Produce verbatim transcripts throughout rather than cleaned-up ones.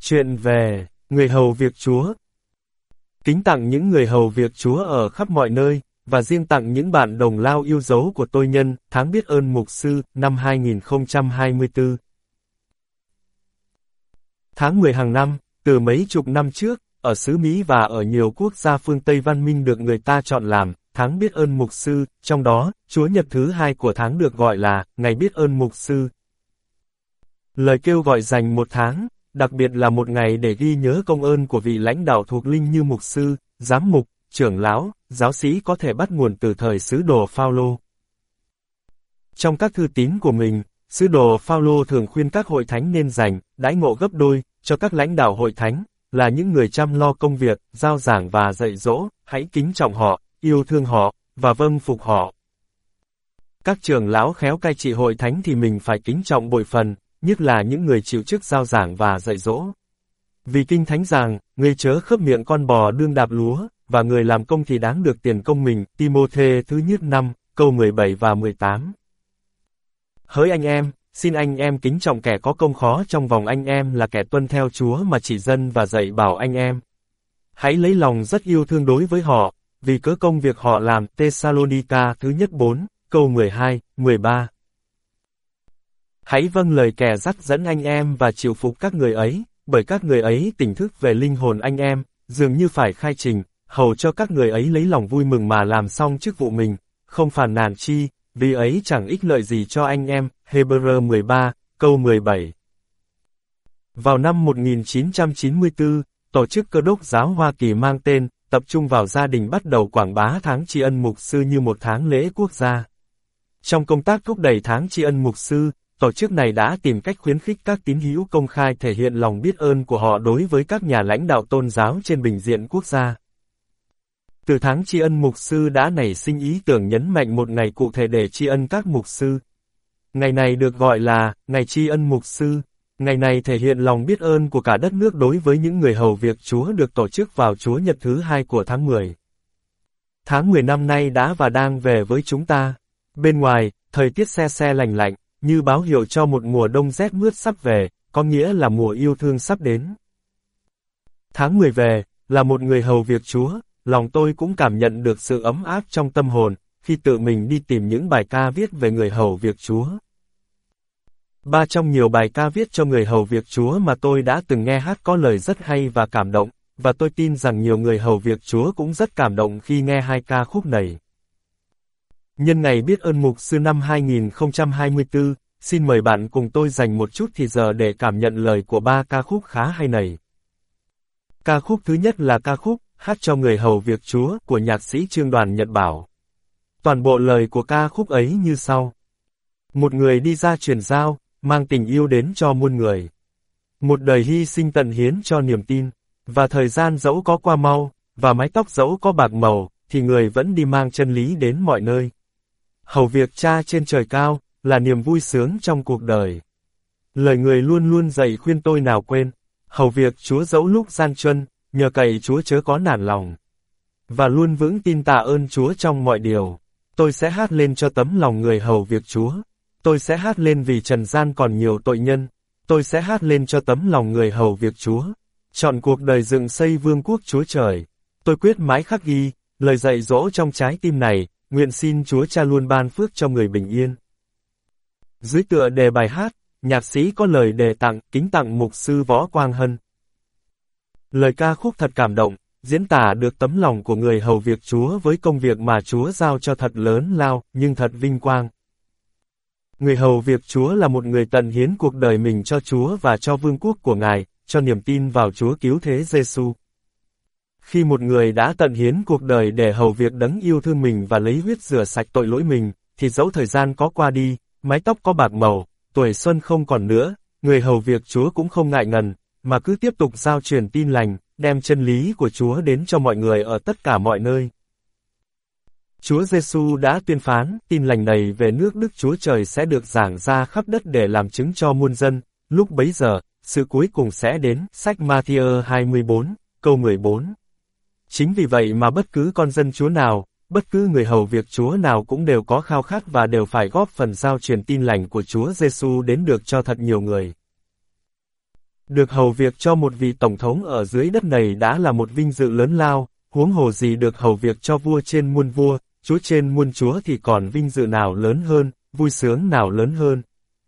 Chuyện về người hầu việc Chúa. Kính tặng những người hầu việc Chúa ở khắp mọi nơi, và riêng tặng những bạn đồng lao yêu dấu của tôi nhân tháng biết ơn mục sư năm hai nghìn không trăm hai mươi tư. Tháng mười hàng năm, từ mấy chục năm trước, ở xứ Mỹ và ở nhiều quốc gia phương Tây văn minh được người ta chọn làm tháng biết ơn mục sư, trong đó, Chúa Nhật thứ hai của tháng được gọi là Ngày biết ơn mục sư. Lời kêu gọi dành một tháng, đặc biệt là một ngày để ghi nhớ công ơn của vị lãnh đạo thuộc linh như mục sư, giám mục, trưởng lão, giáo sĩ có thể bắt nguồn từ thời sứ đồ Phao-lô. Trong các thư tín của mình, sứ đồ Phao-lô thường khuyên các hội thánh nên dành đãi ngộ gấp đôi cho các lãnh đạo hội thánh, là những người chăm lo công việc, giao giảng và dạy dỗ, hãy kính trọng họ, yêu thương họ, và vâng phục họ. Các trưởng lão khéo cai trị hội thánh thì mình phải kính trọng bội phần, nhất là những người chịu chức giao giảng và dạy dỗ. Vì Kinh Thánh rằng, người chớ khớp miệng con bò đương đạp lúa, và người làm công thì đáng được tiền công mình, Ti-mô-thê thứ nhất năm, câu mười bảy và mười tám. Hỡi anh em, xin anh em kính trọng kẻ có công khó trong vòng anh em là kẻ tuân theo Chúa mà chỉ dân và dạy bảo anh em. Hãy lấy lòng rất yêu thương đối với họ, vì cớ công việc họ làm, Tê-sa-lô-ni-ca thứ nhất bốn, câu mười hai, mười ba. Hãy vâng lời kẻ dắt dẫn anh em và chịu phục các người ấy, bởi các người ấy tỉnh thức về linh hồn anh em, dường như phải khai trình, hầu cho các người ấy lấy lòng vui mừng mà làm xong chức vụ mình, không phàn nàn chi, vì ấy chẳng ích lợi gì cho anh em, Hê-bơ-rơ mười ba, câu mười bảy. Vào năm một nghìn chín trăm chín mươi tư, Tổ chức Cơ đốc giáo Hoa Kỳ mang tên, tập trung vào gia đình bắt đầu quảng bá tháng tri ân mục sư như một tháng lễ quốc gia. Trong công tác thúc đẩy tháng tri ân mục sư, tổ chức này đã tìm cách khuyến khích các tín hữu công khai thể hiện lòng biết ơn của họ đối với các nhà lãnh đạo tôn giáo trên bình diện quốc gia. Từ tháng tri ân mục sư đã nảy sinh ý tưởng nhấn mạnh một ngày cụ thể để tri ân các mục sư. Ngày này được gọi là Ngày tri ân mục sư. Ngày này thể hiện lòng biết ơn của cả đất nước đối với những người hầu việc Chúa được tổ chức vào Chúa Nhật thứ hai của tháng mười. Tháng mười năm nay đã và đang về với chúng ta. Bên ngoài, thời tiết se se lạnh lạnh, như báo hiệu cho một mùa đông rét mướt sắp về, có nghĩa là mùa yêu thương sắp đến. Tháng mười về, là một người hầu việc Chúa, lòng tôi cũng cảm nhận được sự ấm áp trong tâm hồn, khi tự mình đi tìm những bài ca viết về người hầu việc Chúa. Ba trong nhiều bài ca viết cho người hầu việc Chúa mà tôi đã từng nghe hát có lời rất hay và cảm động, và tôi tin rằng nhiều người hầu việc Chúa cũng rất cảm động khi nghe hai ca khúc này. Nhân ngày biết ơn mục sư năm hai nghìn không trăm hai mươi tư, xin mời bạn cùng tôi dành một chút thì giờ để cảm nhận lời của ba ca khúc khá hay này. Ca khúc thứ nhất là ca khúc Hát cho người hầu việc Chúa của nhạc sĩ Trương Đoàn Nhật Bảo. Toàn bộ lời của ca khúc ấy như sau. Một người đi ra truyền giao, mang tình yêu đến cho muôn người. Một đời hy sinh tận hiến cho niềm tin, và thời gian dẫu có qua mau, và mái tóc dẫu có bạc màu, thì người vẫn đi mang chân lý đến mọi nơi. Hầu việc Cha trên trời cao, là niềm vui sướng trong cuộc đời. Lời người luôn luôn dạy khuyên tôi nào quên, hầu việc Chúa dẫu lúc gian truân, nhờ cậy Chúa chớ có nản lòng. Và luôn vững tin tạ ơn Chúa trong mọi điều. Tôi sẽ hát lên cho tấm lòng người hầu việc Chúa. Tôi sẽ hát lên vì trần gian còn nhiều tội nhân. Tôi sẽ hát lên cho tấm lòng người hầu việc Chúa. Chọn cuộc đời dựng xây vương quốc Chúa Trời. Tôi quyết mãi khắc ghi, lời dạy dỗ trong trái tim này, nguyện xin Chúa Cha luôn ban phước cho người bình yên. Dưới tựa đề bài hát, nhạc sĩ có lời đề tặng, kính tặng mục sư Võ Quang Hân. Lời ca khúc thật cảm động, diễn tả được tấm lòng của người hầu việc Chúa với công việc mà Chúa giao cho thật lớn lao, nhưng thật vinh quang. Người hầu việc Chúa là một người tận hiến cuộc đời mình cho Chúa và cho vương quốc của Ngài, cho niềm tin vào Chúa cứu thế Giêsu. Khi một người đã tận hiến cuộc đời để hầu việc đấng yêu thương mình và lấy huyết rửa sạch tội lỗi mình, thì dẫu thời gian có qua đi, mái tóc có bạc màu, tuổi xuân không còn nữa, người hầu việc Chúa cũng không ngại ngần, mà cứ tiếp tục giao truyền tin lành, đem chân lý của Chúa đến cho mọi người ở tất cả mọi nơi. Chúa Giêsu đã tuyên phán, tin lành này về nước Đức Chúa Trời sẽ được giảng ra khắp đất để làm chứng cho muôn dân, lúc bấy giờ, sự cuối cùng sẽ đến, sách Ma-thi-ơ hai mươi bốn, câu mười bốn. Chính vì vậy mà bất cứ con dân Chúa nào, bất cứ người hầu việc Chúa nào cũng đều có khao khát và đều phải góp phần giao truyền tin lành của Chúa Giêsu đến được cho thật nhiều người. Được hầu việc cho một vị tổng thống ở dưới đất này đã là một vinh dự lớn lao, huống hồ gì được hầu việc cho vua trên muôn vua, chúa trên muôn chúa thì còn vinh dự nào lớn hơn, vui sướng nào lớn hơn.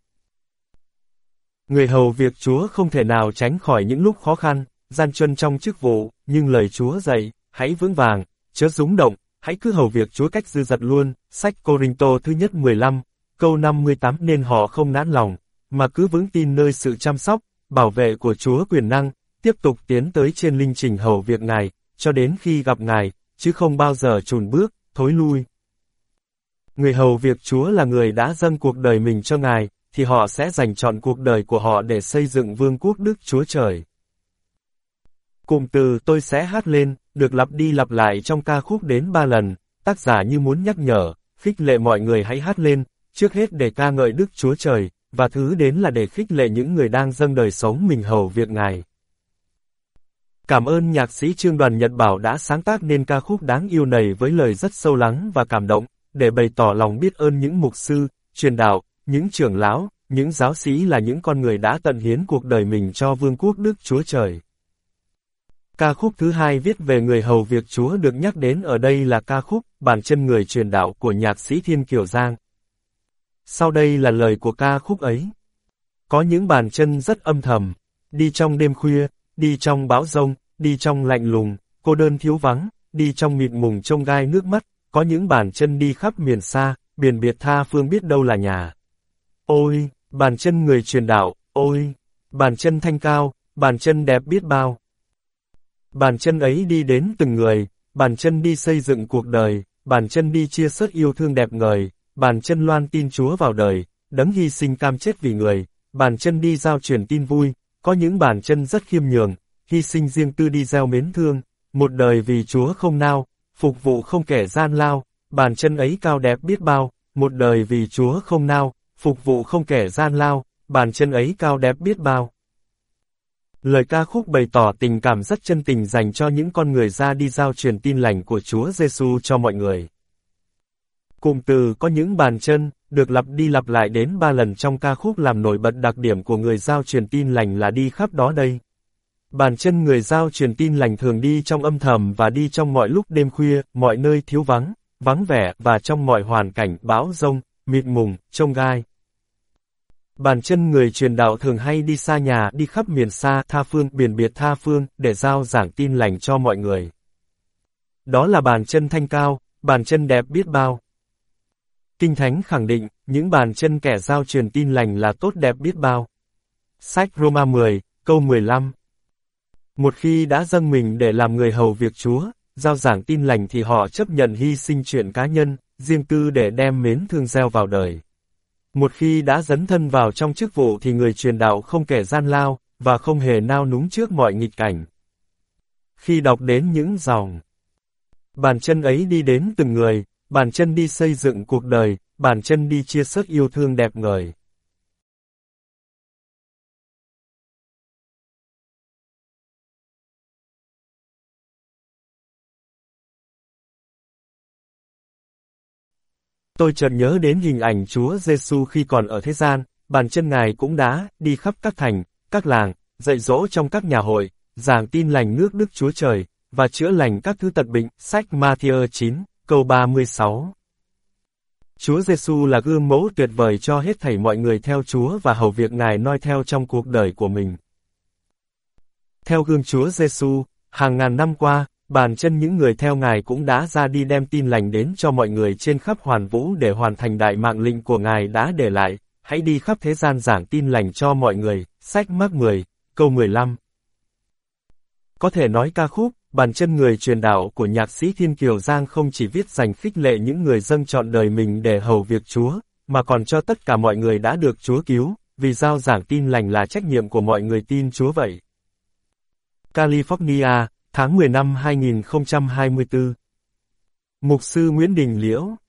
Người hầu việc Chúa không thể nào tránh khỏi những lúc khó khăn, gian truân trong chức vụ, nhưng lời Chúa dạy, hãy vững vàng, chớ rúng động, hãy cứ hầu việc Chúa cách dư dật luôn, sách Cô-rinh-tô thứ nhất mười lăm, câu năm mươi tám nên họ không nản lòng, mà cứ vững tin nơi sự chăm sóc, bảo vệ của Chúa quyền năng, tiếp tục tiến tới trên linh trình hầu việc Ngài, cho đến khi gặp Ngài, chứ không bao giờ chùn bước, thối lui. Người hầu việc Chúa là người đã dâng cuộc đời mình cho Ngài, thì họ sẽ dành trọn cuộc đời của họ để xây dựng vương quốc Đức Chúa Trời. Cụm từ tôi sẽ hát lên, được lặp đi lặp lại trong ca khúc đến ba lần, tác giả như muốn nhắc nhở, khích lệ mọi người hãy hát lên, trước hết để ca ngợi Đức Chúa Trời, và thứ đến là để khích lệ những người đang dâng đời sống mình hầu việc Ngài. Cảm ơn nhạc sĩ Trương Đoàn Nhật Bảo đã sáng tác nên ca khúc đáng yêu này với lời rất sâu lắng và cảm động, để bày tỏ lòng biết ơn những mục sư, truyền đạo, những trưởng lão, những giáo sĩ là những con người đã tận hiến cuộc đời mình cho vương quốc Đức Chúa Trời. Ca khúc thứ hai viết về người hầu việc Chúa được nhắc đến ở đây là ca khúc Bàn chân người truyền đạo của nhạc sĩ Thiên Kiều Giang. Sau đây là lời của ca khúc ấy. Có những bàn chân rất âm thầm, đi trong đêm khuya, đi trong bão giông, đi trong lạnh lùng, cô đơn thiếu vắng, đi trong mịt mùng trông gai nước mắt, có những bàn chân đi khắp miền xa, biển biệt tha phương biết đâu là nhà. Ôi, bàn chân người truyền đạo, ôi, bàn chân thanh cao, bàn chân đẹp biết bao. Bàn chân ấy đi đến từng người, bàn chân đi xây dựng cuộc đời, bàn chân đi chia sớt yêu thương đẹp ngời, bàn chân loan tin Chúa vào đời, đấng hy sinh cam chết vì người, bàn chân đi giao truyền tin vui, có những bàn chân rất khiêm nhường, hy sinh riêng tư đi gieo mến thương, một đời vì Chúa không nao, phục vụ không kẻ gian lao, bàn chân ấy cao đẹp biết bao, một đời vì Chúa không nao, phục vụ không kẻ gian lao, bàn chân ấy cao đẹp biết bao. Lời ca khúc bày tỏ tình cảm rất chân tình dành cho những con người ra đi giao truyền tin lành của Chúa Giêsu cho mọi người. Cụm từ có những bàn chân, được lặp đi lặp lại đến ba lần trong ca khúc làm nổi bật đặc điểm của người giao truyền tin lành là đi khắp đó đây. Bàn chân người giao truyền tin lành thường đi trong âm thầm và đi trong mọi lúc đêm khuya, mọi nơi thiếu vắng, vắng vẻ và trong mọi hoàn cảnh bão giông, mịt mùng, trông gai. Bàn chân người truyền đạo thường hay đi xa nhà, đi khắp miền xa, tha phương, biển biệt tha phương, để giao giảng tin lành cho mọi người. Đó là bàn chân thanh cao, bàn chân đẹp biết bao. Kinh Thánh khẳng định, những bàn chân kẻ giao truyền tin lành là tốt đẹp biết bao. Sách Roma mười, câu mười lăm. Một khi đã dâng mình để làm người hầu việc Chúa, giao giảng tin lành thì họ chấp nhận hy sinh chuyện cá nhân, riêng tư để đem mến thương gieo vào đời. Một khi đã dấn thân vào trong chức vụ thì người truyền đạo không kẻ gian lao, và không hề nao núng trước mọi nghịch cảnh. Khi đọc đến những dòng, bàn chân ấy đi đến từng người, bàn chân đi xây dựng cuộc đời, bàn chân đi chia sớt yêu thương đẹp ngời. Tôi chợt nhớ đến hình ảnh Chúa Giêsu khi còn ở thế gian, bàn chân Ngài cũng đã đi khắp các thành, các làng, dạy dỗ trong các nhà hội, giảng tin lành nước Đức Chúa Trời, và chữa lành các thứ tật bệnh, sách Ma-thi-ơ chín, câu ba mươi sáu. Chúa Giêsu là gương mẫu tuyệt vời cho hết thảy mọi người theo Chúa và hầu việc Ngài noi theo trong cuộc đời của mình. Theo gương Chúa Giêsu, hàng ngàn năm qua, bàn chân những người theo Ngài cũng đã ra đi đem tin lành đến cho mọi người trên khắp hoàn vũ để hoàn thành đại mạng lệnh của Ngài đã để lại, hãy đi khắp thế gian giảng tin lành cho mọi người, sách Mác mười, câu mười lăm. Có thể nói ca khúc, Bàn chân người truyền đạo của nhạc sĩ Thiên Kiều Giang không chỉ viết dành khích lệ những người dâng trọn đời mình để hầu việc Chúa, mà còn cho tất cả mọi người đã được Chúa cứu, vì giao giảng tin lành là trách nhiệm của mọi người tin Chúa vậy. California, tháng mười năm hai nghìn không trăm hai mươi tư. Mục sư Nguyễn Đình Liễu